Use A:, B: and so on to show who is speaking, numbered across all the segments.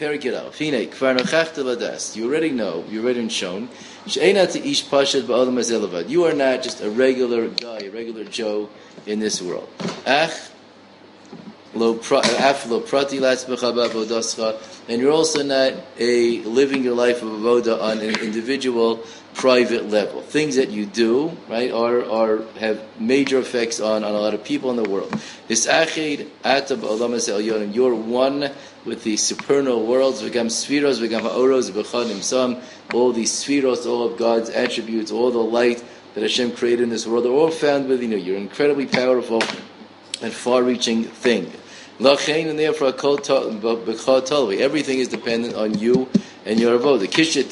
A: Perikid Aleph. Hine, kvar nochachta ladas. You already know, you already shown. She'ena ish pashad ba'olam hazeh levad. You are not just a regular guy, a regular Joe in this world. And you're also not living your life of avoda on an individual, private level. Things that you do, right, are have major effects on a lot of people in the world. You're one with the supernal worlds, v'gam sfiros, v'gam ha'oros, v'chanim sam. All these sfiros, all of God's attributes, all the light that Hashem created in this world are all found within you. You're an incredibly powerful and far-reaching thing. And therefore, everything is dependent on you and your avodah.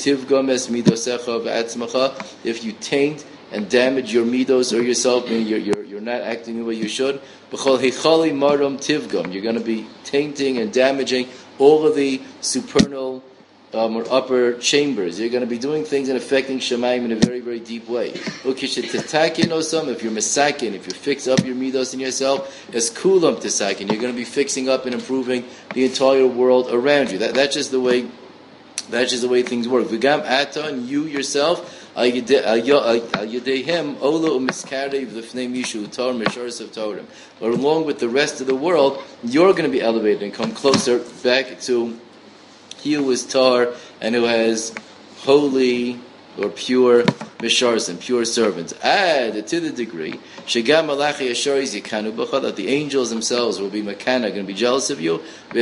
A: If you taint and damage your midos or yourself, you're not acting the way you should. You're going to be tainting and damaging all of the supernal or upper chambers. You're going to be doing things and affecting Shemayim in a very, very deep way. If you're misakin, if you fix up your midos in yourself, as kulam tesakin, you're going to be fixing up and improving the entire world around you. That's just the way things work. V'gam ata, and you yourself, but along with the rest of the world, you're going to be elevated and come closer back to he who is tar and who has holy or pure misharis and pure servants. Add to the degree that the angels themselves will be makana, going to be jealous of you. And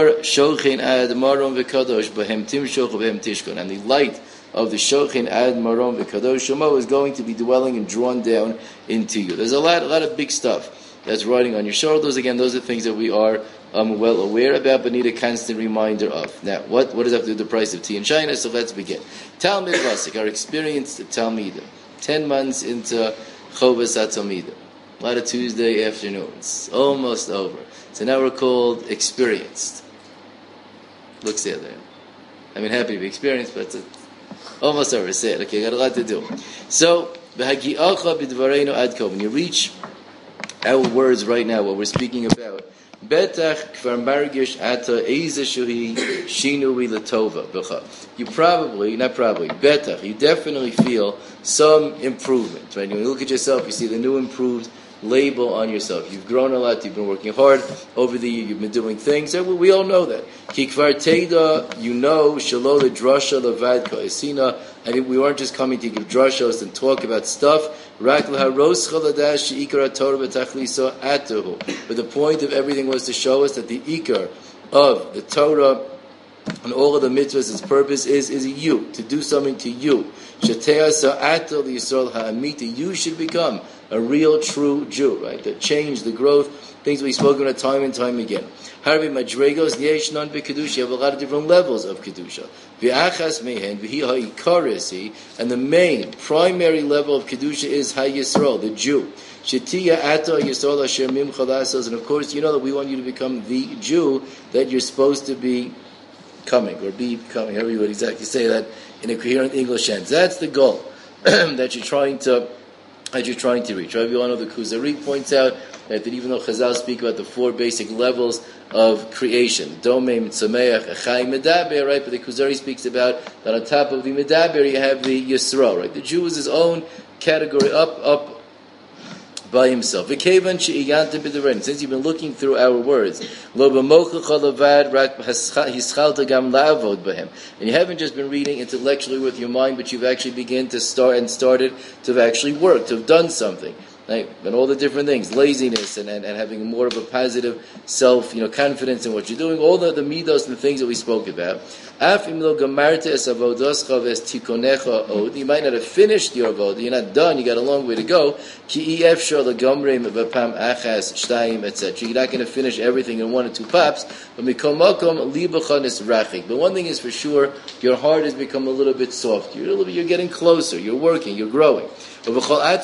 A: the light of the Shochin Ad Marom V'Kadosh Shemo is going to be dwelling and drawn down into you. There's a lot of big stuff that's riding on your shoulders. Again, those are things that we are well aware about, but need a constant reminder of. Now, what does that have to do with the price of tea in China? So let's begin. Talmid Vasik, our experienced Talmidim, 10 months into Chovas HaTalmidim. A lot of Tuesday afternoons, almost over. So now we're called experienced. Look, say there. I mean, happy to be experienced, but it's almost over. Say it. Okay, got a lot to do. So, when you reach our words right now, what we're speaking about, Betach kvar margish ata eizeshuhi shinui latova b'cha. You betach, you definitely feel some improvement, right? When you look at yourself, you see the new improved label on yourself. You've grown a lot, you've been working hard over the year, you've been doing things, we all know that. Ki kvar teida, you know, shalo the drasha levadka esina, and we weren't just coming to give drashos and talk about stuff. But the point of everything was to show us that the ikar of the Torah and all of the mitzvahs, its purpose is you, to do something to you. You should become a real, true Jew, right? The change, the growth, things we've spoken about time and time again. Harvey Madregos, Yeshnon B'Kedusha, you have a lot of different levels of Kedusha. V'achas mehen, v'hi ha'ikarisi, and the main, primary level of Kedusha is HaYisrael, the Jew. Shetiya ata Yisrael asher mimcha lasos, and of course, you know that we want you to become the Jew that you're supposed to be coming, or be becoming, however you would exactly say that in a coherent English sense. That's the goal that you're trying to reach. Rabbi Yohanan the Kuzari points out that even though Chazal speak about the 4 basic levels of creation, Domem, Tzameach, Echai, Medaber, right? But the Kuzari speaks about that on top of the Medaber you have the Yisrael, right? The Jew is his own category, up by himself. Since you've been looking through our words, and you haven't just been reading intellectually with your mind, but you've actually started to actually work, to have done something. Right? And all the different things, laziness and having more of a positive self, confidence in what you're doing, all the midos and the things that we spoke about. You might not have finished your avodah, you're not done, you got a long way to go. Etc. You're not going to finish everything in 1 or 2 pops. But one thing is for sure, your heart has become a little bit softer. You're getting closer, you're working, you're growing. And with all of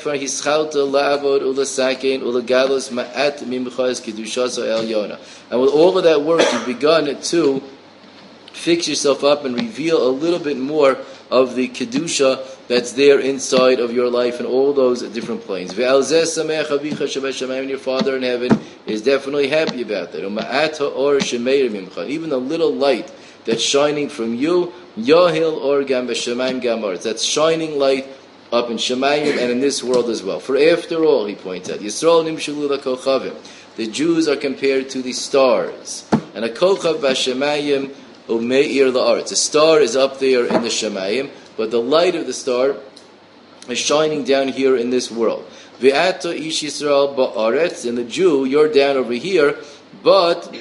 A: that work, you've begun to fix yourself up and reveal a little bit more of the kedusha that's there inside of your life and all those different planes. Ve'al zeh sameach avicha shebashamayim, and your Father in heaven is definitely happy about that. U'ma'at ha'or shemeir mimcha, even a little light that's shining from you, yahil or gam b'shamayim gam aretz, that's shining light up in Shemayim and in this world as well. For after all, he points out, Yisrael nimshulu lakochavim, the Jews are compared to the stars, and a kochav b'shamayim umeir la'aretz, a star is up there in the Shemayim, but the light of the star is shining down here in this world. Ve'ato ish Yisrael ba'aretz, and the Jew, you're down over here, but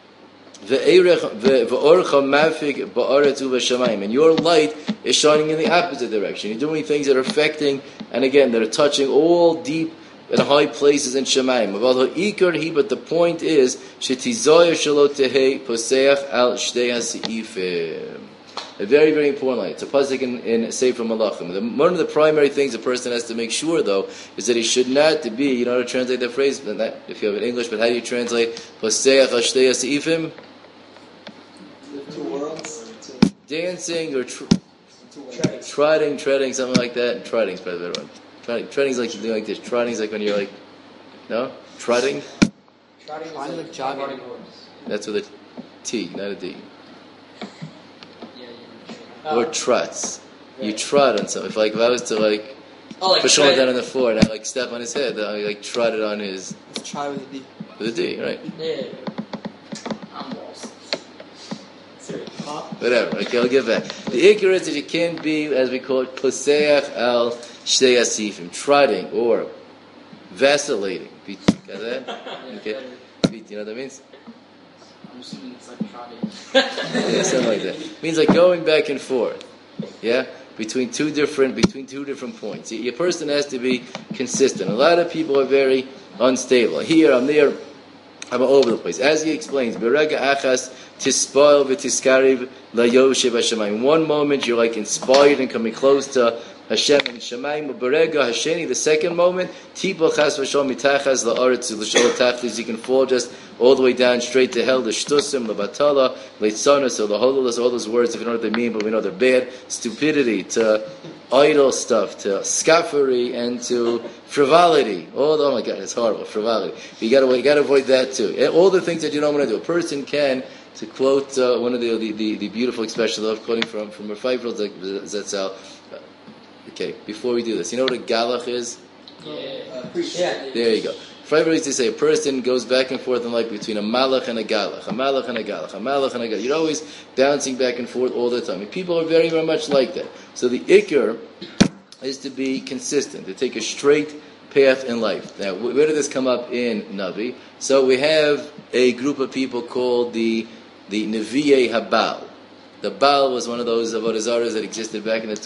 A: and your light is shining in the opposite direction. You're doing things that are affecting, and again, that are touching all deep and high places in Shemayim. But the point is, a very, very important line. It's a pasuk in Sefer Malachim. One of the primary things a person has to make sure, though, is that he should not be, you know how to translate that phrase? Not if you have it in English, but how do you translate Poseach al Shtei HaSeifim?
B: Two worlds?
A: Dancing or treading, something like that. Treading's probably the better one. Treading's like you do like this. Treading's like when you're like, no? Treading?
B: Trotting like jogging.
A: That's with a T, not a D. Or trots. You trot on something. If I was to push someone down on the floor and I step on his head, I trot it on his.
B: Let's try with a D.
A: With a D, right?
C: Yeah. I'm lost.
A: Whatever. Okay, I'll get back. The ikar is that you can't be, as we call it, poseach al shtei asifim, trotting or vacillating. Got that? Okay. You know what that means?
C: I'm assuming it's like trotting.
A: Yeah, something like that. It means like going back and forth. Yeah? Between two different points. Your person has to be consistent. A lot of people are very unstable. Here, I'm there, I'm all over the place. As he explains, Berega achas tispoil v'tiskariv layoshev hashemayim. One moment you're like inspired and coming close to Hashem and Shemayim. Berega hasheni, the second moment, tipa chas v'shom mitachas la'aretz l'shol tachlis. You can fall just all the way down straight to hell. The shtusim, the batala, leitzanos, or the hololus, all those words, if you know what they mean, but we know they're bad. Stupidity, to idle stuff, to scaffery, and to frivolity. Oh my God, it's horrible, frivolity. You got to avoid that too. All the things that you don't want to do. A person can, to quote one of the beautiful expressions I love quoting from Rafai Zatzal. Okay, before we do this, you know what a galach is?
C: Yeah.
A: There you go. Freiburg used to say a person goes back and forth in life between a malach and a galach, a malach and a galach, a malach and a galach. You're always bouncing back and forth all the time. And people are very, very much like that. So the ikr is to be consistent, to take a straight path in life. Now, where did this come up in Navi? So we have a group of people called the Nevi'ei Habal. The Baal was one of those avodah zaras that existed back in the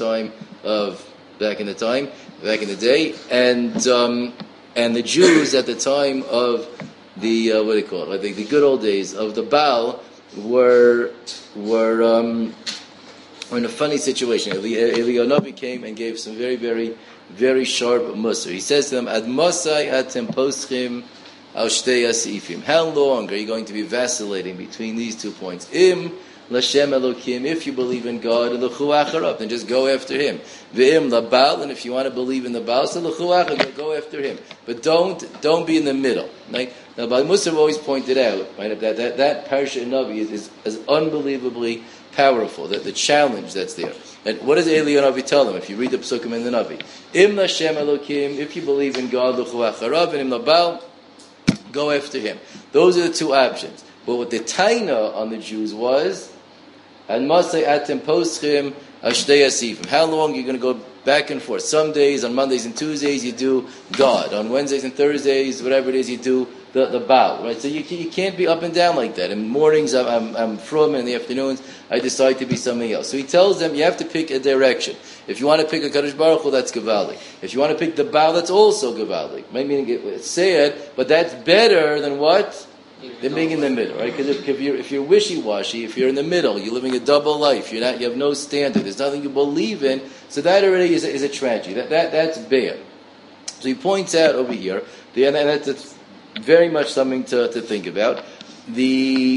A: day, and the Jews at the time of the what do they call it? The good old days of the Baal were in a funny situation. Eliyahu Navi came and gave some very, very, very sharp musar. He says to them, "Ad masai atem poschim al shtei asifim." How long are you going to be vacillating between these 2 points? Im L'Shem Elokim, if you believe in God, l'chu acharab, then just go after Him. V'im l'Baal, and if you want to believe in the Baal, so l'chu acharab, go after Him. But don't be in the middle. Right? Now, Bal Musar always pointed out, right, that Parsha Navi is unbelievably powerful. That the challenge that's there. And what does Eliyahu Navi tell them? If you read the Pesukim in the Navi, Im L'Shem Elokim, if you believe in God, l'chu acharab, and Im l'Baal, go after Him. Those are the two options. But what the taina on the Jews was, and Masay atem poschim ashtei asifim. How long are you going to go back and forth? Some days, on Mondays and Tuesdays, you do God. On Wednesdays and Thursdays, whatever it is, you do the Baal. Right? So you can't be up and down like that. In the mornings, I'm from, and in the afternoons, I decide to be something else. So he tells them, you have to pick a direction. If you want to pick a Kadosh Baruch Hu, that's Gavaldik. If you want to pick the Baal, that's also Gavaldik. Meaning it's sad, but that's better than what? Than being in the middle, right? Because if you're wishy-washy, if you're in the middle, you're living a double life. You have no standard. There's nothing you believe in. So that already is a tragedy. That's bad. So he points out over here, and that's very much something to think about. The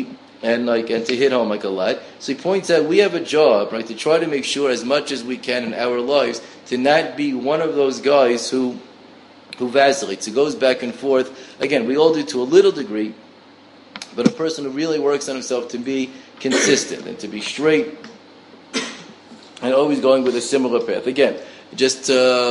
A: and to hit home like a lot. So he points out we have a job, right, to try to make sure as much as we can in our lives to not be one of those guys who vacillates, who goes back and forth. Again, we all do to a little degree, but a person who really works on himself to be consistent and to be straight and always going with a similar path. Again, just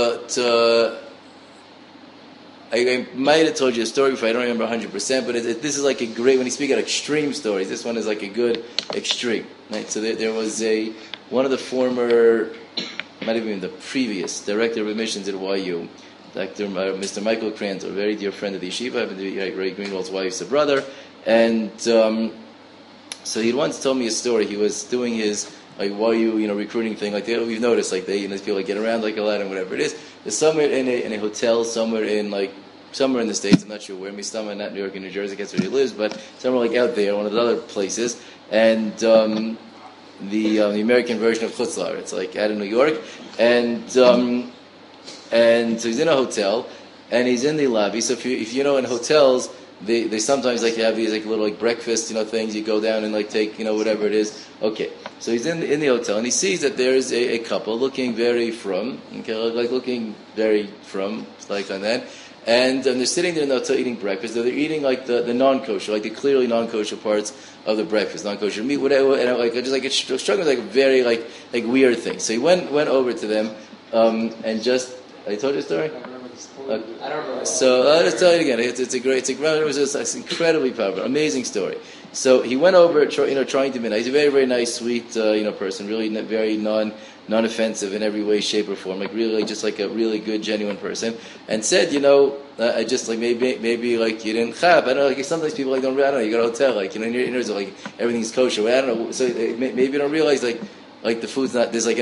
A: I might have told you a story before, I don't remember 100%, but this is like a great, when you speak of extreme stories, this one is like a good extreme. Right? So there was one of the former, might have been the previous director of admissions at YU, Mr. Michael Kranz, a very dear friend of the yeshiva, happened to be Ray Greenwald's wife's brother, and so he once told me a story. He was doing his YU, recruiting thing. We've noticed, these people get around a lot and whatever it is. There's somewhere in a hotel, somewhere in the States. I'm not sure where. Maybe somewhere not New York or New Jersey. I guess where he lives, but somewhere out there, one of the other places. And the American version of Chutz La'aretz, it's out of New York, and so he's in a hotel, and he's in the lobby. So if you know in hotels, they sometimes have these little breakfast things. You go down and take whatever it is. Okay, so he's in the hotel, and he sees that there is a couple looking very from, looking very from, on that. And they're sitting there in the hotel eating breakfast. They're eating the non-kosher, the clearly non-kosher parts of the breakfast, non-kosher meat, whatever. And it struck me as a very weird thing. So he went over to them, and just, I told you a story.
B: I don't remember.
A: So I'll just tell you again. It was just an incredibly powerful, amazing story. So he went over, trying to be nice. He's a very, very nice, sweet, person. Really, very non-offensive in every way, shape, or form. Really, just a really good, genuine person. And said, I just maybe you didn't chab. I don't know. Sometimes people don't. I don't know. You go to a hotel, in your innards, everything's kosher. I don't know. So maybe you don't realize the food's not. There's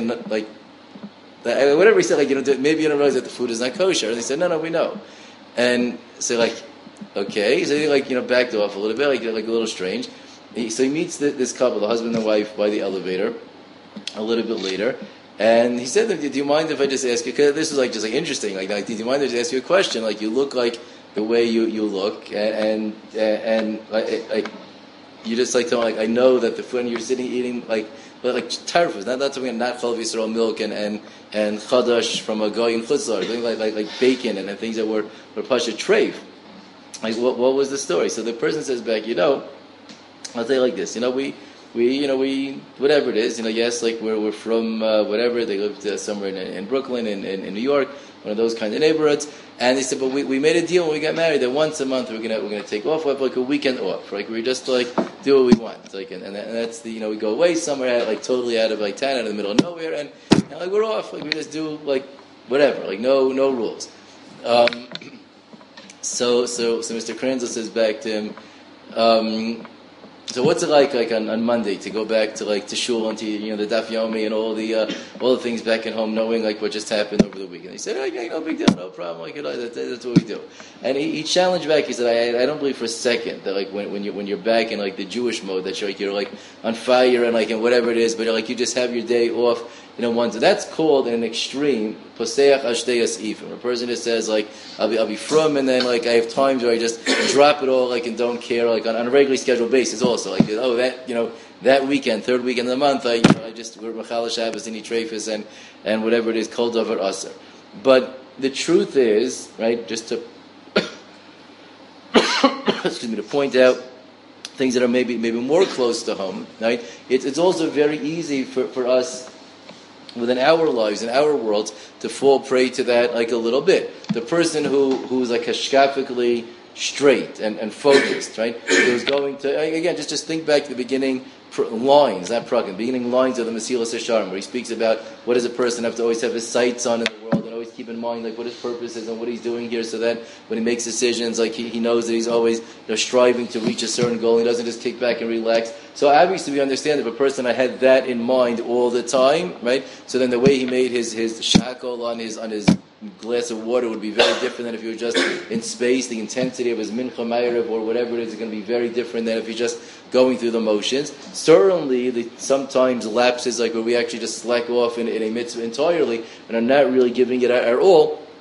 A: whatever he said, maybe you don't realize that the food is not kosher. And they said, no, we know. And so, okay. So they, backed off a little bit, a little strange. So he meets this couple, the husband and wife, by the elevator a little bit later. And he said to them, do you mind if I just ask you, because this was just interesting, do you mind if I just ask you a question? You look the way you look, and you just tell them, I know that the food, and you're sitting eating, tarfus, not something, not Chalav Yisrael milk and chadash from a guy in Chutz La'aretz, like bacon and things that were pasha treif. What was the story? So the person says back, I'll tell you this, we whatever it is, yes, we're from whatever, they lived somewhere in Brooklyn, in New York, one of those kind of neighborhoods, and they said, but we made a deal when we got married that once a month we're gonna take off, we'll have a weekend off, we just do what we want, and that's the we go away somewhere totally out of town, out of the middle of nowhere, and we're off, we just do whatever, no rules. So Mr. Kranzel says back to him, so what's it like on Monday to go back to shul and to the Daf Yomi and all the things back at home, knowing what just happened over the weekend? He said, no big deal, no problem, that's what we do. And he challenged back. He said, I don't believe for a second that when you're back in the Jewish mode that you're on fire and whatever it is, but you just have your day off. So that's called in an extreme poseach ashteyas ifim. A person just says I'll be from, and then I have times where I just drop it all and don't care on a regularly scheduled basis. Also that weekend, third weekend of the month, I just we're Machal Shabbos and eat treifus and whatever it is called davar aser. But the truth is, right, just to to point out things that are maybe more close to home. Right, it's also very easy for us within our lives, in our worlds, to fall prey to that a little bit. The person who's hashkafically straight and focused, right? Who's going to, again, just think back to the beginning lines, not prakim, beginning lines of the Mesilas Yesharim, where he speaks about what does a person have to always have his sights on in the world, and always keep in mind what his purpose is and what he's doing here, so that when he makes decisions, he knows that he's always striving to reach a certain goal. He doesn't just kick back and relax. So obviously we understand if a person had that in mind all the time, right? So then the way he made his shackle on his glass of water would be very different than if he were just in space. The intensity of his mincha ma'ariv or whatever it is going to be very different than if he's just going through the motions. Certainly, sometimes lapses where we actually just slack off in a mitzvah entirely and are not really giving it our all.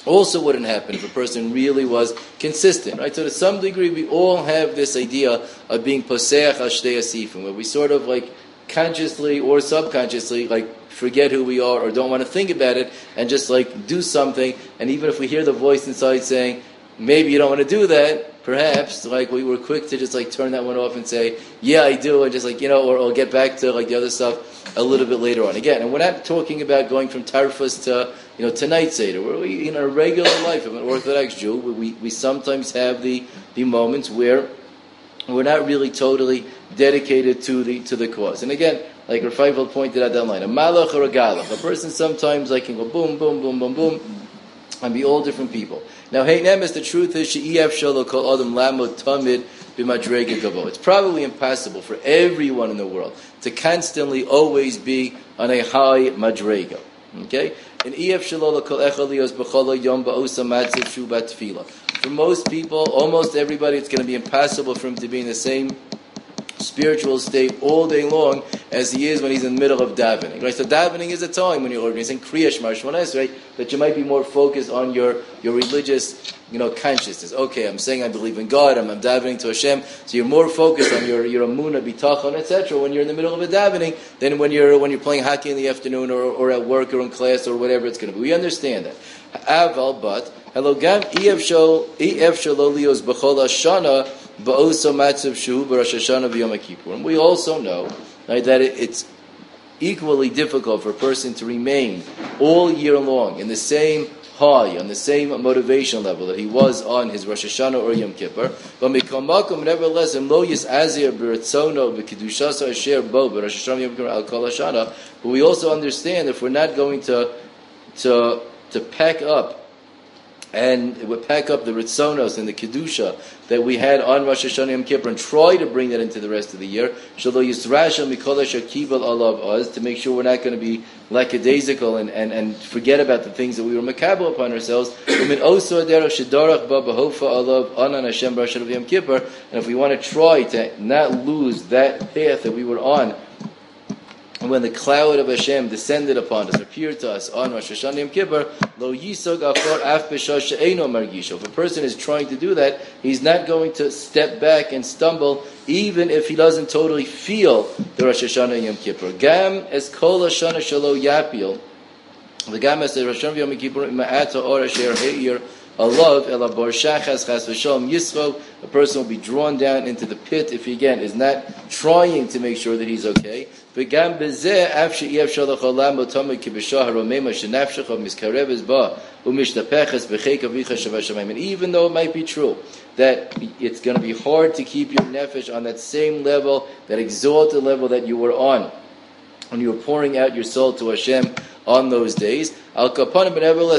A: also wouldn't happen if a person really was consistent, right? So to some degree, we all have this idea of being poseach al shtei asifim, where we sort of like consciously or subconsciously like forget who we are or don't want to think about it and just like do something. And even if we hear the voice inside saying, maybe you don't want to do that, perhaps like we were quick to just like turn that one off and say, yeah, I do, and just like, or get back to like the other stuff a little bit later on. Again, and we're not talking about going from Tarfus to night Seder. We, in our regular life of an Orthodox Jew, we sometimes have the moments where we're not really totally dedicated to the cause. And again, like Rafael pointed out that line, a malach or a galach, a person sometimes like can go boom, boom, boom, boom, boom, and be all different people. Now, hey Nemes, the truth is, she'ef shalo kol adam lamod tamid b'madrega gavo. It's probably impossible for everyone in the world to constantly always be on a high madrega. Okay? And ef shalo kol echalios b'cholo yom ba'osa matziv shu batfila. For most people, almost everybody, it's going to be impossible for him to be in the same spiritual state all day long as he is when he's in the middle of davening. Right? So davening is a time when you're organizing Kriya Shema Shmones, right? That you might be more focused on your religious, consciousness. Okay, I'm saying I believe in God, I'm davening to Hashem, so you're more focused on your emunah, bitachon, etc. when you're in the middle of a davening than when you're playing hockey in the afternoon or at work or in class or whatever it's going to be. We understand that. Aval, but hello, gam ef shalo lios b'chol hashana. And we also know, right, that it's equally difficult for a person to remain all year long in the same high, on the same motivation level that he was on his Rosh Hashanah or Yom Kippur. But nevertheless, but we also understand if we're not going to pack up and it would pack up the Ritzonos and the Kedusha that we had on Rosh Hashanah Yom Kippur and try to bring that into the rest of the year, to make sure we're not going to be lackadaisical and forget about the things that we were makabel upon ourselves. And if we want to try to not lose that path that we were on, and when the cloud of Hashem descended upon us, appeared to us on Rosh Hashanah Yom Kippur, lo yisog afar af b'shah she'eino margisho. If a person is trying to do that, he's not going to step back and stumble, even if he doesn't totally feel the Rosh Hashanah Yom Kippur. Gam es kol Hashanah shelo yapil, v'gam es Rosh Hashanah Yom Kippur ma'ata or asher he'ir alav ela bar shachas chas v'shalom yisro. A person will be drawn down into the pit if he again is not trying to make sure that he's okay. And even though it might be true that it's going to be hard to keep your nefesh on that same level, that exalted level that you were on when you were pouring out your soul to Hashem on those days, a person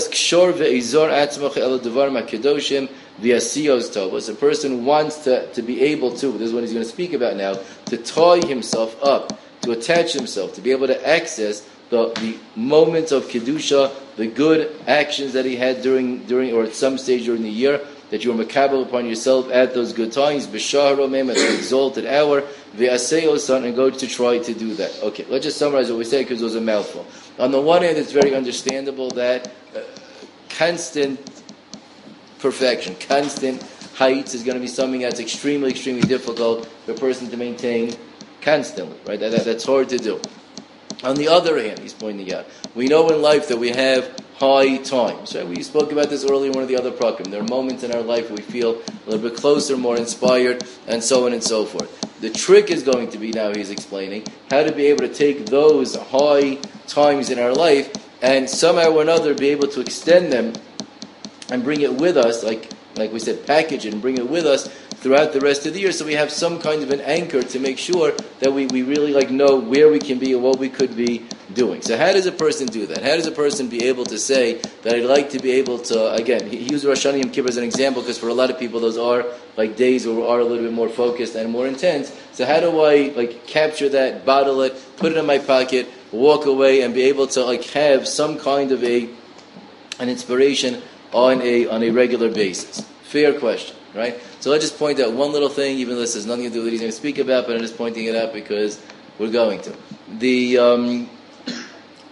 A: wants to be able to, this is what he's going to speak about now, to tie himself up, to attach himself, to be able to access the moments of Kedusha, the good actions that he had during or at some stage during the year, that you were makabel upon yourself at those good times, b'shahar omem, at the exalted hour, v'asei and go to try to do that. Okay, let's just summarize what we said because it was a mouthful. On the one hand, it's very understandable that constant perfection, constant heights is going to be something that's extremely, extremely difficult for a person to maintain constantly, right? That's hard to do. On the other hand, he's pointing out, we know in life that we have high times, right? We spoke about this earlier in one of the other prakim. There are moments in our life where we feel a little bit closer, more inspired, and so on and so forth. The trick is going to be, now he's explaining, how to be able to take those high times in our life and somehow or another be able to extend them and bring it with us, like we said, package it and bring it with us throughout the rest of the year, so we have some kind of an anchor to make sure that we really know where we can be and what we could be doing. So how does a person do that? How does a person be able to say that I'd like to be able to, again, he used Rosh Hashanah Yom Kippur as an example because for a lot of people those are like days where we are a little bit more focused and more intense. So how do I capture that, bottle it, put it in my pocket, walk away and be able to have some kind of an inspiration on a regular basis? Fair question, right? So let's just point out one little thing, even though this has nothing to do with what he's going to speak about, but I'm just pointing it out because we're going to.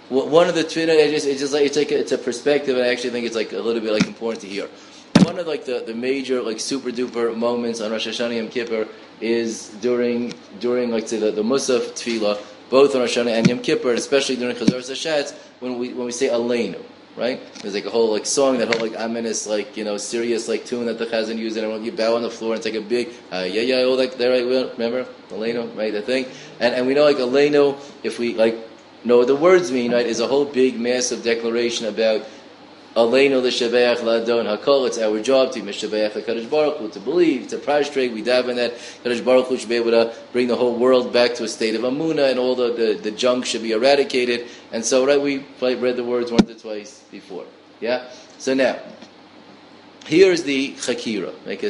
A: one of the tefillah, it's a perspective, and I actually think it's like a little bit like important to hear. One of like the major like super duper moments on Rosh Hashanah Yom Kippur is during like say the Musaf tefillah, both on Rosh Hashanah and Yom Kippur, and especially during Chazar Hashatz when we say Aleinu, right? There's like a whole like song, that whole like ominous like serious like tune that the Chazan uses, and when you bow on the floor, and it's like a big all like there, right? Remember Aleinu, right? That thing, and we know like Aleinu, if we like know what the words mean, right, is a whole big massive declaration about Aleinu l'shabeach la'adon hakol. It's our job to mishabeach HaKadosh Baruch Hu, to believe, to prostrate. We daven that Kadosh Baruch Hu should be able to bring the whole world back to a state of Amunah, and all the junk should be eradicated. And so, right, we read the words once or twice before. Yeah? So now, here's the Chakira.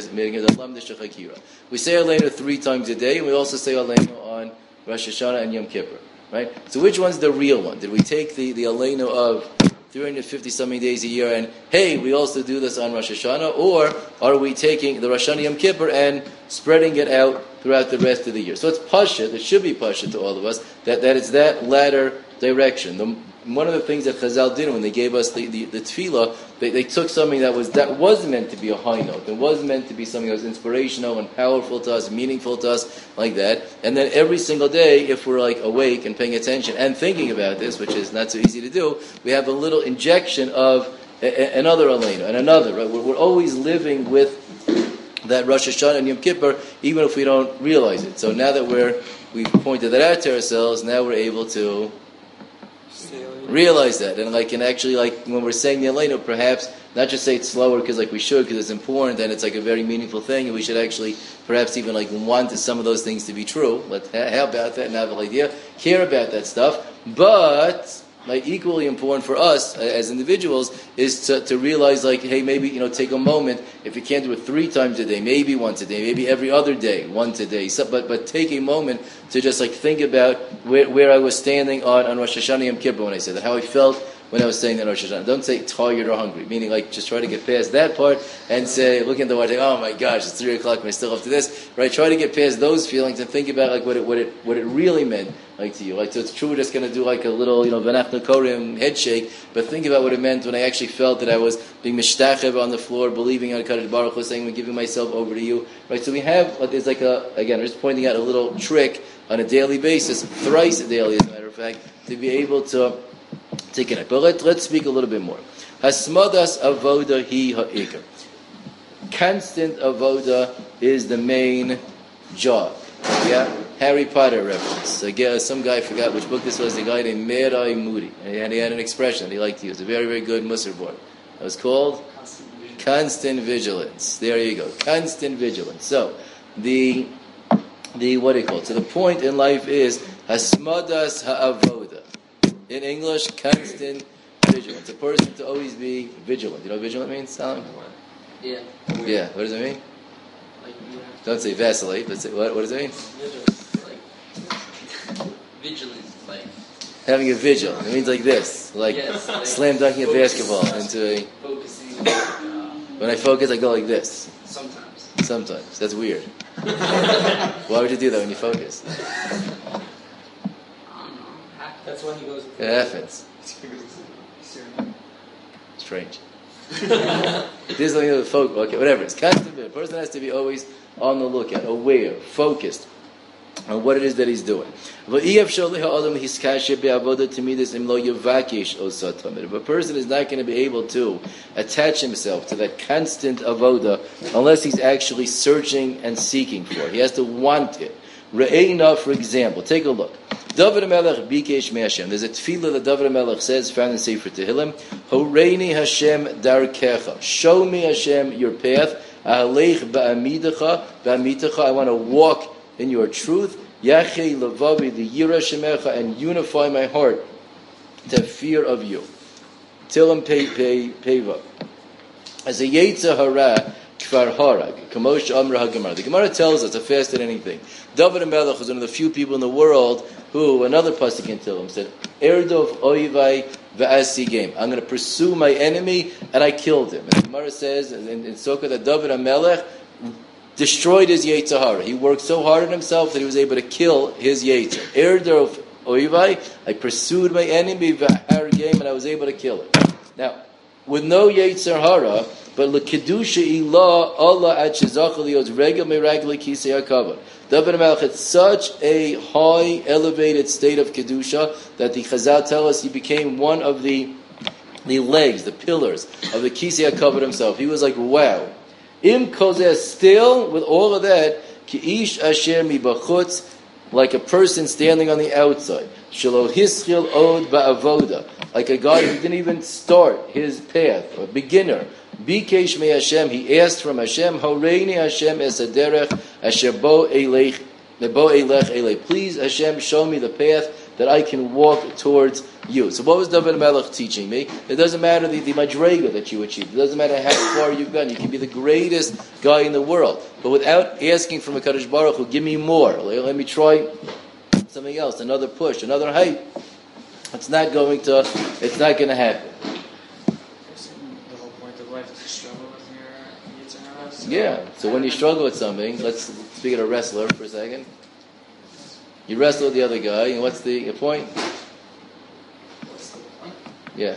A: We say Aleinu 3 times a day, and we also say Aleinu on Rosh Hashanah and Yom Kippur. Right? So which one's the real one? Did we take the Aleinu of 350 something days a year and hey, we also do this on Rosh Hashanah, or are we taking the Rosh Hashanah Yom Kippur and spreading it out throughout the rest of the year? So it's pashut, it should be pashut to all of us, that it's that latter direction. One of the things that Chazal did when they gave us the tefillah, they took something that was meant to be a high note, that was meant to be something that was inspirational and powerful to us, meaningful to us, like that. And then every single day, if we're like awake and paying attention and thinking about this, which is not so easy to do, we have a little injection of another Aleinu and another. Right? We're always living with that Rosh Hashanah and Yom Kippur, even if we don't realize it. So now that we've pointed that out to ourselves, now we're able to realize that, and actually when we're saying the Aleinu, perhaps not just say it slower because we should, because it's important and it's like a very meaningful thing, and we should actually perhaps even want some of those things to be true. But how about that? And have an idea, care about that stuff. But equally important for us as individuals is to realize hey, maybe take a moment. If you can't do it 3 times a day, maybe once a day, maybe every other day, once a day. So, but take a moment to just think about where I was standing on Rosh Hashanah Yom Kippur when I said that, how I felt when I was saying that Rosh Hashanah. Don't say tired or hungry, meaning just try to get past that part and say, look at the watch, oh my gosh, it's 3 o'clock and I still up to this, right? Try to get past those feelings and think about what it really meant to you. So it's true we're just going to do a little, V'nachnu Korim head shake, but think about what it meant when I actually felt that I was being mishtachev on the floor, believing on Kadosh Baruch Hu, saying, I'm giving myself over to you, right? So we have, there's again, we're just pointing out a little trick on a daily basis, thrice daily as a matter of fact, to be able to take it. But let's speak a little bit more. Hasmadas avoda hi ha'ikar. Constant avoda is the main job. Yeah, Harry Potter reference. Again, some guy, I forgot which book this was. The guy named Merai Moody, and he had an expression that he liked to use. A very, very good Musar board. It was called constant vigilance. There you go, constant vigilance. So the what do you call it? So the point in life is hasmadas ha'avoda. In English, constant vigilance. A person to always be vigilant. You know what vigilant means, Salam?
C: Yeah.
A: Yeah, what does it mean? Don't say vacillate, but say, what does it mean?
C: Vigilant,
A: having a vigil. It means like this,
C: yes,
A: slam dunking a basketball into a...
C: Focusing.
A: When I focus, I go like this.
C: Sometimes.
A: That's weird. Why would you do that when you focus?
B: That's when he goes.
A: It happens. Strange. This is something with focus. Okay, whatever. It's constant. A person has to be always on the lookout, aware, focused on what it is that he's doing. If a person is not going to be able to attach himself to that constant avoda unless he's actually searching and seeking for it, he has to want it. Re'eina, for example, take a look. David HaMelech bikesh me'Hashem. There's a tefillah that David HaMelech says, found in Sefer Tehillim, Horeini Hashem darkecha. Show me, Hashem, your path. Ahalech ba'amitecha. I want to walk in your truth. Yachei levavi liyira shemecha, and unify my heart to have fear of you. Tilim peva. As a yetzer hara, kfar harag. Kamosh amra hagemara. The Gemara tells us, a fast than anything. David HaMelech was one of the few people in the world who, another pasuk in Tehillim said, Erdov oivai v'asi game. I'm going to pursue my enemy, and I killed him. And the Gemara says in Sukkah that David HaMelech destroyed his Yetzer Hara. He worked so hard on himself that he was able to kill his Yetzer. Erdov oivai. I pursued my enemy game, and I was able to kill it. Now, with no Yetzer Hara, but l'kedusha ilah Allah at shezachal lios regel meragli kisei hakavod. David HaMelech had such a high, elevated state of kedusha that the Chazal tell us he became one of the legs, the pillars of the kisei hakavod himself. He was like, wow. Im kozeh, still with all of that, ki'ish asher mibachutz, like a person standing on the outside. Shelo hischil od ba'avoda, like a guy who didn't even start his path, a beginner. Bikesh me Hashem, he asked from Hashem, Horeini Hashem es haderech asher bo elech elech. Please Hashem, show me the path that I can walk towards you. So what was David HaMelech teaching me? It doesn't matter the madrega that you achieved. It doesn't matter how far you've gone. You can be the greatest guy in the world. But without asking from HaKadosh Baruch Hu, give me more. Let me try something else, another push, another height. It's not going to happen.
B: The whole point of life is to struggle with your Yetzer Hara.
A: Yeah. So when you struggle with something, let's speak of a wrestler for a second. You wrestle with the other guy, and what's the point? Yeah.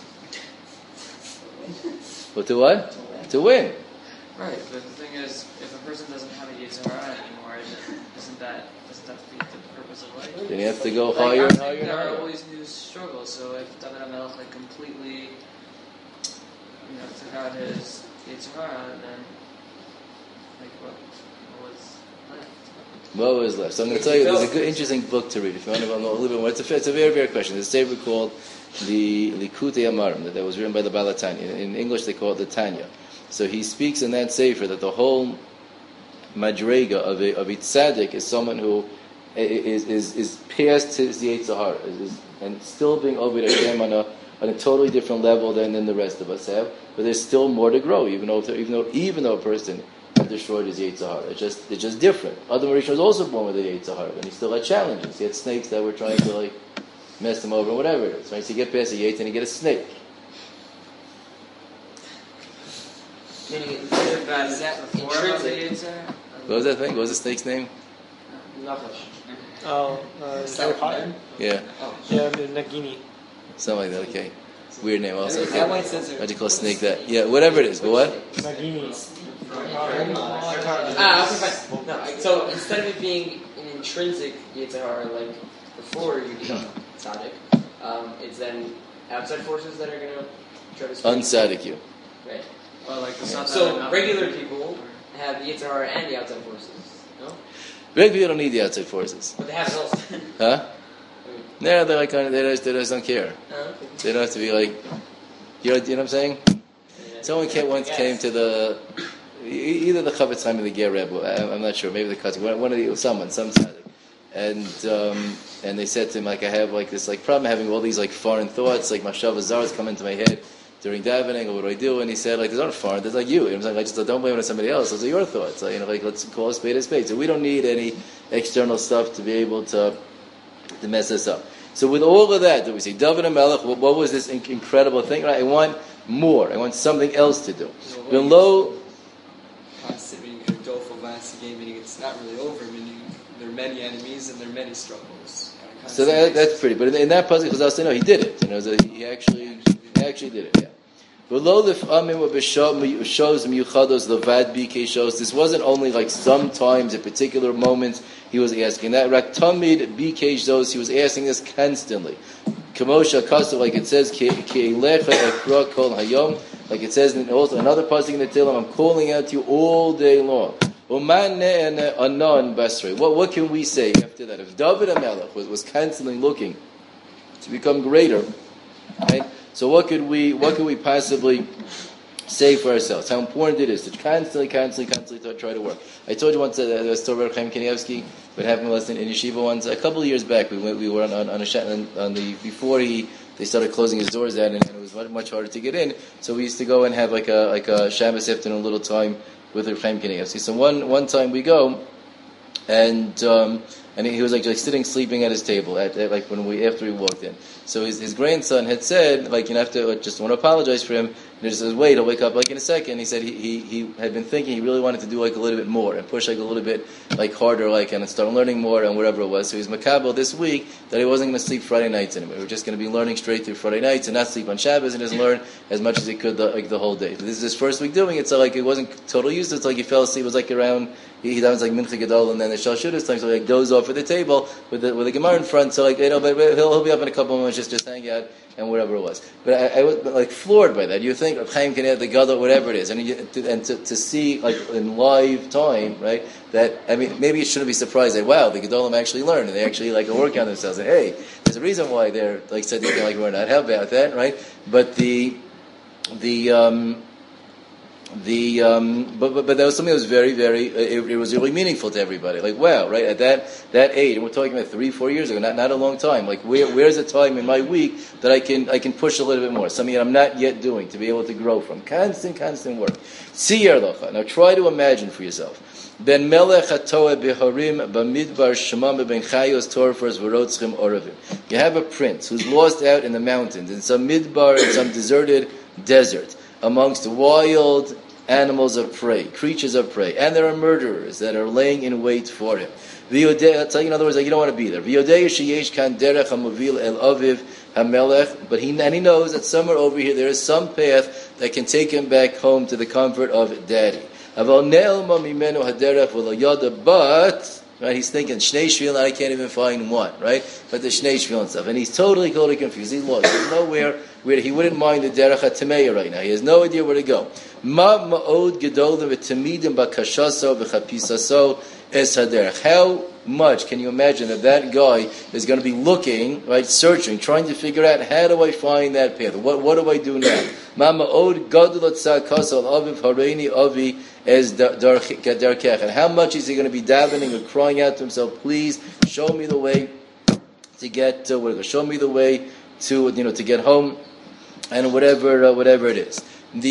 A: Well, to what? To win.
B: Right, but the thing is, if a person doesn't have a Yetzer Hara anymore, doesn't that defeat the purpose of life?
A: Then you have to go higher and higher and
B: There are
A: higher.
B: always new struggles. So if David HaMelech completely, took out his Yetzer Hara, then what was left?
A: What was left? So I'm going to tell you, there's a good, interesting book to read if you want to know a little bit more. It's a very, very question. There's a sefer called the Likutei Amarim that was written by the Baal Tanya. In English, they call it the Tanya. So he speaks in that sefer that the whole madrega of a tzaddik is someone who is past his Yetzer Hara, and still being over Hashem on a totally different level than the rest of us have. But there's still more to grow, even though a person have destroyed his Yetzer Hara. It's just different. Adam Rishon was also born with a Yetzer Hara, and he still had challenges. He had snakes that were trying to mess him over, whatever it is. Right? So you get past the Yetzer and you get a snake.
C: Meaning
B: Is that before about the
C: intrinsic.
B: Yetzer?
A: What was that thing? What was the snake's name?
C: Nachash.
D: Oh, Yochai?
A: Yeah,
D: Yeah, Nagini.
A: something like that. Okay, weird name also.
C: Is that why it says
A: Why'd you call a snake that? Yeah, whatever it is. But what?
D: Nagini.
C: Okay, fine. No, so instead of it being an intrinsic Yetzer Hara, like before you become tzaddik, it's then outside forces that are going to try to
A: Untzaddik you.
C: Right.
B: Well, like the
C: So regular people have the Yetzer Hara and the outside forces, no?
A: Regular people don't need the outside forces,
C: But they have it also.
A: huh? No, they're like they just don't care.
C: Okay.
A: They don't have to be like, you know what I'm saying? Someone once came to the either the Chavetz Chaim or the Ger Rebbe, I'm not sure, maybe the Katzik, one of the some tzaddik, and they said to him I have this problem having all these foreign thoughts, Mashava Zars come into my head during davening, or what do I do? And he said there's not foreign, there's you. I'm saying I just don't blame it on somebody else. Those are your thoughts. Let's call a spade a spade. So we don't need any external stuff to be able to mess us up. So with all of that we say David HaMelech, what was this incredible thing? Right? I want more. I want something else to do. Below.
E: Meaning meaning it's not really over, meaning there are many enemies and there are many struggles.
A: So that's pretty. But in that puzzle, because I was saying, no, he did it. He actually did it. Yeah. Below the Amim shows Miyuchados, the Vad BK shows. This wasn't only sometimes at particular moments he was asking that. Raktamid BK shows he was asking this constantly. Kamosha Kasav, like it says, Ki'elecha ekra kol hayom, like it says in also another pasuk in the Tehillim, I'm calling out to you all day long. What can we say after that? If David HaMelech was constantly looking to become greater, right? So what could we possibly say for ourselves? How important it is to constantly try to work. I told you once that there was Torah Chaim Kanievsky would have him listen in yeshiva once. A couple of years back, we were before they started closing his doors down, and it was much harder to get in. So we used to go and have a Shabbos afternoon, little time with Chaim Kanievsky. So one time we go, and and he was like sitting, sleeping at his table after we walked in. So his grandson had said, like, have to just want to apologize for him. And he just says, wait, he'll wake up like in a second. He said he had been thinking he really wanted to do like a little bit more and push like a little bit like harder, like, and start learning more and whatever it was. So he's makabel this week that he wasn't going to sleep Friday nights anymore. We were just going to be learning straight through Friday nights and not sleep on Shabbos and just learn as much as he could the whole day. So this is his first week doing it, so like it wasn't totally used to it. It's like he fell asleep. It was like around he was like Mincha Gadol and then the Shal Shudas time, so he like dozed off at the table with the Gemara in front. So like but he'll be up in a couple of moments just hang out and whatever it was. But I was like floored by that. You think Reb Chaim can add the Gadol, whatever it is, and to see like in live time, right? That maybe it shouldn't be surprised that wow, the Gedolim actually learn and they actually like work on themselves. And hey, there's a reason why they're like said they like we're not. How about that, right? But but that was something that was very, very. It was really meaningful to everybody. Like wow, right at that age, and we're talking about 3-4 years ago, not a long time. Like where's a time in my week that I can push a little bit more, something that I'm not yet doing to be able to grow from. Constant work. Siyar locha. Now try to imagine for yourself. Ben melech hatoa beharim bamidbar shema ben chayos torfers v'rotzchim oravim. You have a prince who's lost out in the mountains, in some midbar, in some deserted desert, amongst wild animals of prey, creatures of prey, and there are murderers that are laying in wait for him. I'll tell you in other words, like you don't want to be there. But he knows that somewhere over here there is some path that can take him back home to the comfort of daddy. But right, he's thinking Shnei Shvil, I can't even find one, right? But the Shnei Shvil and stuff, and he's totally confused. He's lost. There's nowhere where he wouldn't mind the Derech HaTameya right now. He has no idea where to go. Ma ma'od gedolim v'tamidim b'kashaso v'chapisaso es haderech. How much can you imagine that guy is going to be looking, right, searching, trying to figure out how do I find that path? What do I do now? Ma ma'od gadol tzakasal aviv hareini avi as darkech. And how much is he going to be davening or crying out to himself? Please show me the way to get show me the way to to get home, and whatever it is.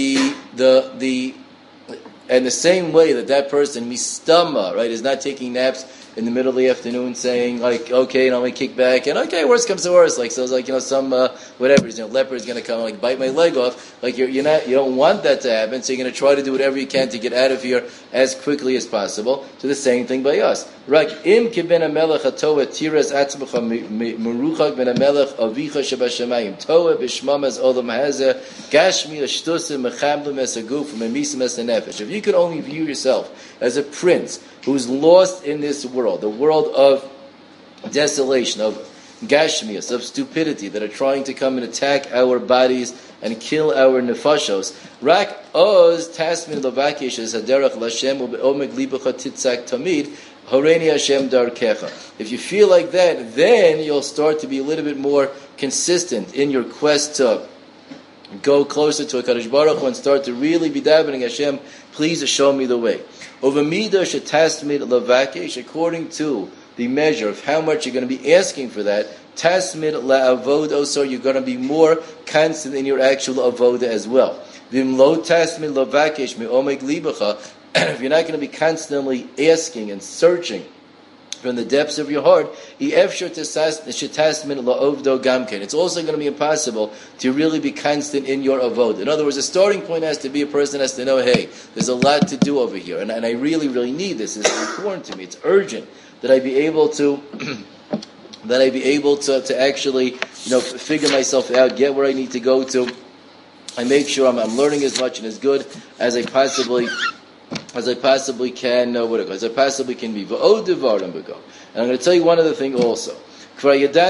A: And the same way that person mistama, right, is not taking naps in the middle of the afternoon, saying like, okay, and I'm gonna kick back, and okay, worst comes to worst, like so, it's like some whatever, leopard is gonna come and like bite my leg off. Like you don't want that to happen, so you're gonna try to do whatever you can to get out of here as quickly as possible. So the same thing by us. Rak im kiben amelech atoa tiras atzmecha meruchak ben amelech avicha shebashamayim toa bishmamas olam hazeh gashmi ashtusim mechamlim es aguf memisim es nefesh. If you could only view yourself as a prince who's lost in this world, the world of desolation, of gashmias, of stupidity that are trying to come and attack our bodies and kill our nefashos. Rak oz tasmin lavakish es haderach lashem ubeomeg libacha titzak tamid horeini Hashem darkecha. If you feel like that, then you'll start to be a little bit more consistent in your quest to go closer to HaKadosh Baruch Hu and start to really be davening Hashem, please show me the way. According to the measure of how much you're going to be asking for that, tasmid la'avoda, so you're going to be more constant in your actual avoda as well. Vimlo tasmid lavakesh me'omeg libacha, if you're not going to be constantly asking and searching from the depths of your heart, it's also going to be impossible to really be constant in your avodah. In other words, the starting point has to be a person has to know, hey, there's a lot to do over here, and I really, really need this. This is important to me. It's urgent that I be able to to actually figure myself out, get where I need to go to, and make sure I'm learning as much and as good as I possibly can be. And I'm going to tell you one other thing also. We know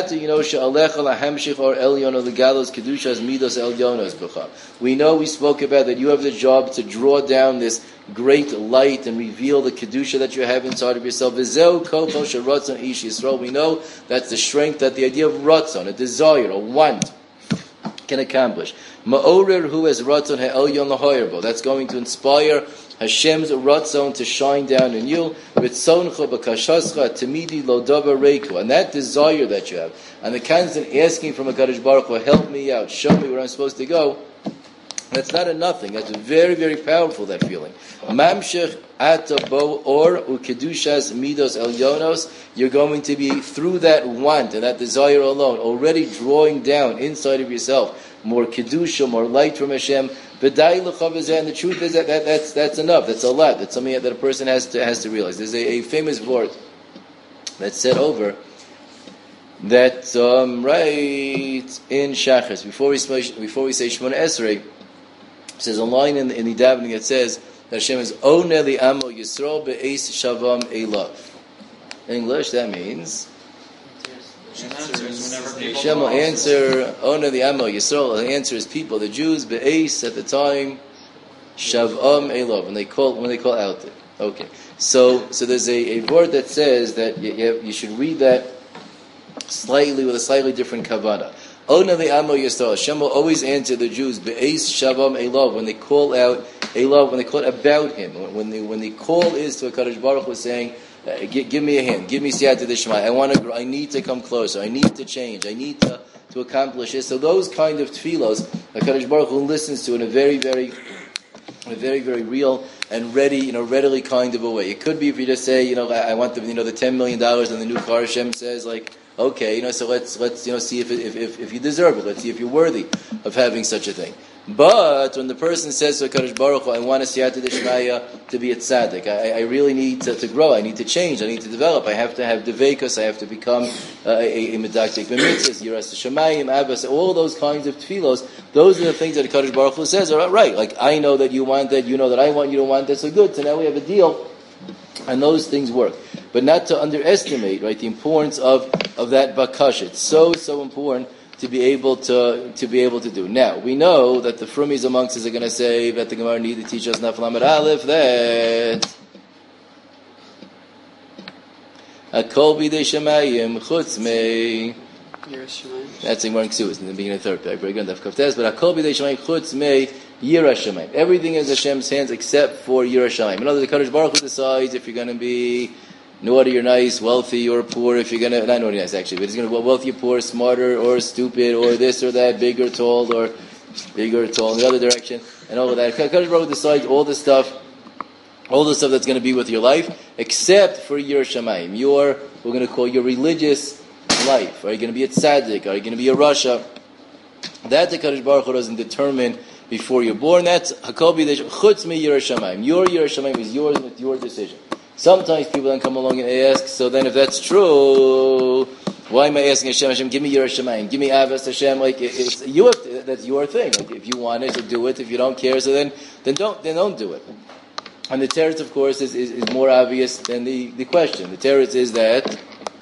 A: we spoke about that you have the job to draw down this great light and reveal the kedusha that you have inside of yourself. We know that's the strength that the idea of ratzon, a desire, a want, can accomplish. Ma'orer who has ratzon ha'elyon lahoyerbo. That's going to inspire Hashem's ratzon to shine down in you. Ritzoncha b'kashascha temidi lo davar reiku. And that desire that you have, and the constant asking from HaKadosh Baruch Hu, help me out, show me where I'm supposed to go, That's not a nothing. That's very, very powerful, that feeling. Mamshech atabo or ukedushas midos elyonos. You're going to be, through that want and that desire alone, already drawing down inside of yourself more kedusha, more light from Hashem. V'dai l'chavazeh. And the truth is that's enough. That's a lot. That's something that a person has to realize. There's a famous word that's said over that right in Shachris before we say Shemona Esrei. There's a line in the davening that says that Hashem is Oneh li'amo Yisrael be'eis shavam elav. In English, that means Hashem will answer Oneh li'amo Yisrael. Will answer his people, the Jews, be'eis at the time shavam elav, when they call out it. Okay, so there's a word that says that you should read that slightly with a slightly different kavanah. Oneh li'amo Yisrael. Hashem will always answer the Jews be'eis shavam elav, when they call out elav, when they call about him, when the call is to HaKadosh Baruch Hu saying, give me a hand, give me siyata d'shmai. I want to grow. I need to come closer. I need to change. I need to accomplish this. So those kind of tefillos, HaKadosh Baruch Hu listens to in a very, very real and readily kind of a way. It could be if you just say, I want the $10 million in the new car. Hashem says, okay, so let's see if you deserve it. Let's see if you're worthy of having such a thing. But when the person says to HaKadosh Baruch Hu, I want a siyata d'shmaya to be a tzaddik, I really need to grow, I need to change, I need to develop, I have to have deveikus, I have to become a medaktik b'mitzvahs, yiras t'shamayim, abbas, all those kinds of tefillos. Those are the things that HaKadosh Baruch Hu says are right. Like, I know that you want that, you know that I want, you don't want that, so good, so now we have a deal, and those things work. But not to underestimate, right, the importance of that bakash. It's so important to be able to do. Now we know that the frumis amongst us are going to say that the Gemara need to teach us Nafal Amud Aleph that Hakol b'idei Shemayim chutz mei. That's in Gemara in Ksubos in the beginning of the third parak. Very good. But Hakol b'idei Shemayim chutz mei Yiras Shemayim. Everything is Hashem's hands except for Yiras Shemayim. In other words, the Kadosh Baruch Hu decides if you're going to be naughty or nice, wealthy or poor, if you're going to, not naughty or nice actually, but it's going to be wealthy or poor, smarter or stupid, or this or that, big or tall, or bigger or tall in the other direction, and all of that. Kadosh Baruch Hu decides all the stuff that's going to be with your life, except for your Shamayim, we're going to call your religious life. Are you going to be a tzaddik? Are you going to be a rasha? That the Kadosh Baruch Hu doesn't determine before you're born. That's Hakol b'idei chutz mi Yiras Shamayim. Your Yiras Shamayim is yours, and it's your decision. Sometimes people then come along and ask, so then if that's true, why am I asking Hashem, give me Yiras Shamayim, give me Avas Hashem, that's your thing. Like, if you want it, so do it. If you don't care, so then don't do it. And the teretz, of course, is more obvious than the question. The teretz is that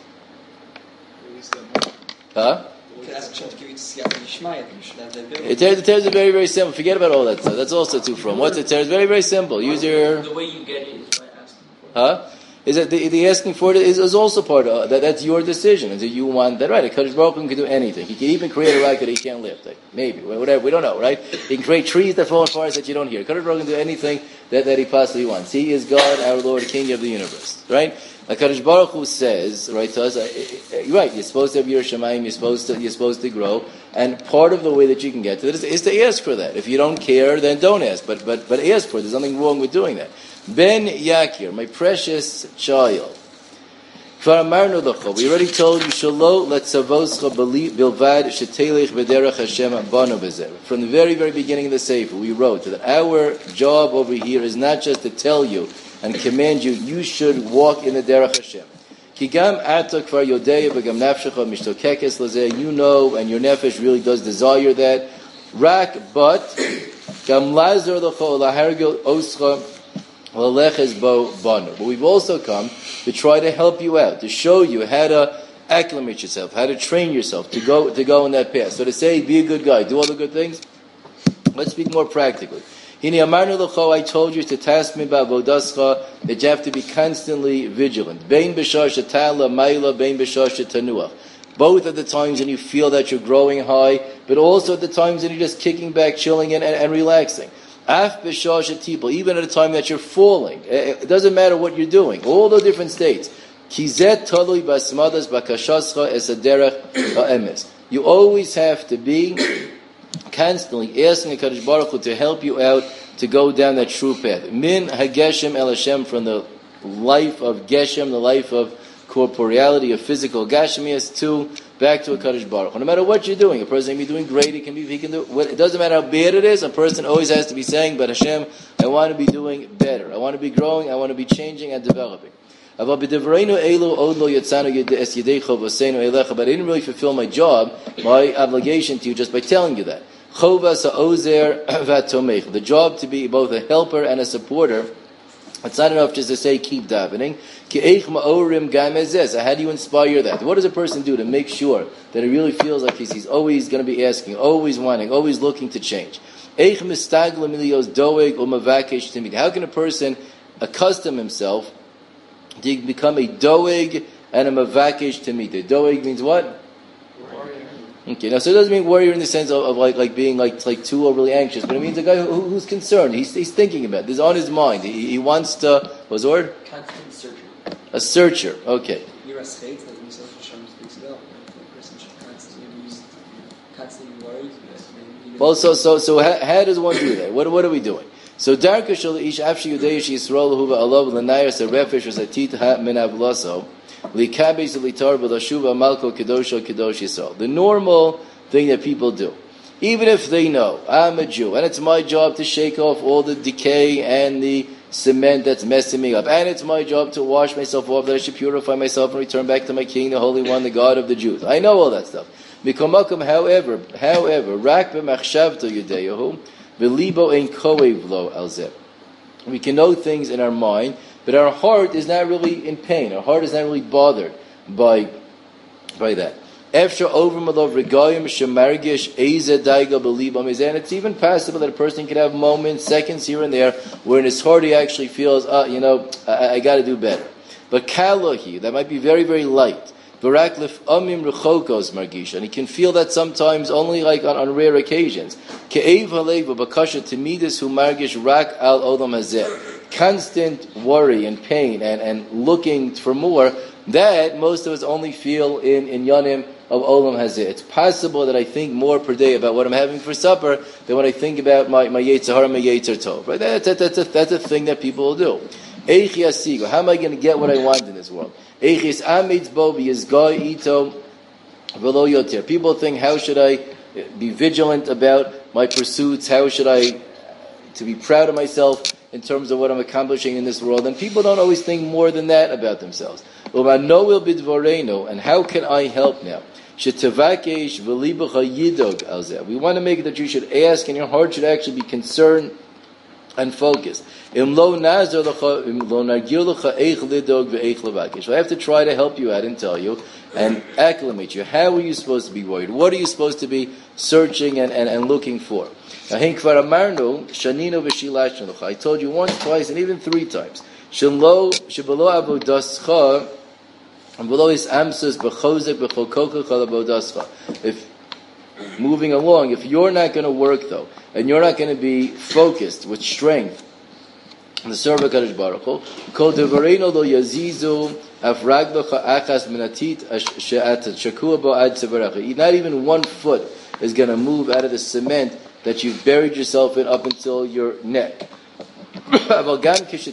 A: the teretz is very, very simple. Forget about all that stuff. That's also too from. What's the teretz? Very, very simple. Use your
B: the way you get it is by asking for it.
A: Is that the asking for it is also part of that? That's your decision. And so you want that, right? A Kadosh Baruch Hu can do anything. He can even create a rock that he can't lift. Maybe, whatever. We don't know, right? He can create trees that fall in forests that you don't hear. Kadosh Baruch Hu can do anything that he possibly wants. He is God, our Lord, King of the universe, right? A Kadosh Baruch Hu says, right, to us, right? You're supposed to have Yiras Shamayim. You're supposed to grow, and part of the way that you can get to it is to ask for that. If you don't care, then don't ask. But ask for it. There's nothing wrong with doing that. Ben Yakir, my precious child. We already told you, Shalo letzavoscha bilvad shetelech b'derech Hashem banu bezer. From the very, very beginning of the Sefer, we wrote that our job over here is not just to tell you and command you, you should walk in the derech Hashem. Ki gam ata kvar yodei v'gam nafshecha mishtokekes lazeh. You know, and your nefesh really does desire that. Rak, but gam lazar l'cho lahargil oscha. But we've also come to try to help you out, to show you how to acclimate yourself, how to train yourself to go in that path. So to say, be a good guy, do all the good things. Let's speak more practically. I told you to task me about vodascha that you have to be constantly vigilant. Both at the times when you feel that you're growing high, but also at the times when you're just kicking back, chilling, and relaxing. Even at a time that you're falling, it doesn't matter what you're doing. All the different states. You always have to be constantly asking HaKadosh Baruch Hu to help you out to go down that true path. Min hageshem el Hashem, from the life of Geshem, the life of corporeality, of physical Gashmias, to back to HaKadosh Baruch Hu. No matter what you're doing, a person can be doing great, he can do, it doesn't matter how bad it is, a person always has to be saying, but Hashem, I want to be doing better. I want to be growing, I want to be changing and developing. But I didn't really fulfill my job, my obligation to you, just by telling you that. The job to be both a helper and a supporter. It's not enough just to say keep davening. How do you inspire that? What does a person do to make sure that he really feels like he's always going to be asking, always wanting, always looking to change? How can a person accustom himself to become a doeg and a mavakesh tamid? Doeg means what? Okay, now so it doesn't mean warrior in the sense of like being like too overly anxious, but it means a guy who's concerned. He's thinking about it. This is on his mind. He wants to. What's the word?
C: Constant searcher.
A: A searcher. Okay. Well, so how does one do that? What are we doing? So darka shel ish afshi yudeyish yisrael huva alav l'nayar serefesh v'zatit ha min avlaso. The normal thing that people do, even if they know I'm a Jew and it's my job to shake off all the decay and the cement that's messing me up, and it's my job to wash myself off, that I should purify myself and return back to my King, the Holy One, the God of the Jews. I know all that stuff. However, we can know things in our mind, but our heart is not really in pain. Our heart is not really bothered by that. And it's even possible that a person can have moments, seconds here and there, where in his heart he actually feels, I got to do better. But kalohi, that might be very, very light. And he can feel that sometimes only like on rare occasions. Constant worry and pain and looking for more, that most of us only feel in Yanim of Olam Hazeh. It's possible that I think more per day about what I'm having for supper than when I think about my Yetzer Hara, my Yetzer Tov. Right? That's a thing that people will do. How am I going to get what I want in this world? People think, how should I be vigilant about my pursuits? How should I to be proud of myself in terms of what I'm accomplishing in this world? And people don't always think more than that about themselves. And how can I help now? We want to make it that you should ask and your heart should actually be concerned and focused. So I have to try to help you out and tell you and acclimate you. How are you supposed to be worried? What are you supposed to be searching and looking for? I told you once, twice, and even 3 times. If moving along, if you're not going to work though, and you're not going to be focused with strength in the service of HaKadosh Baruch Hu, kol devareinu lo yazizu af raglecha achas minatit she'at shakua bo ad tzevarecha. Not even 1 foot is going to move out of the cement that you've buried yourself in up until your neck. But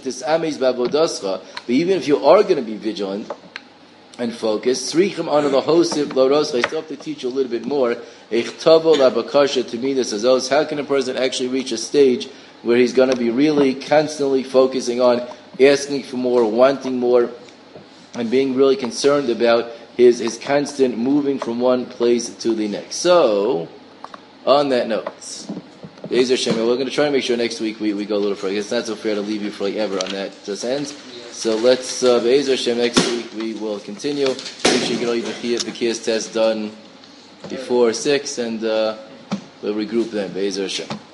A: even if you are going to be vigilant and focused, I still have to teach you a little bit more. How can a person actually reach a stage where he's going to be really constantly focusing on asking for more, wanting more, and being really concerned about his constant moving from one place to the next. So, on that note, we're going to try and make sure next week we go a little further. It's not so fair to leave you for ever on that sense. So let's, Be'ezer Hashem, next week we will continue. Make sure you get all your B'kiyas test done before 6, and we'll regroup then. Be'ezer Hashem.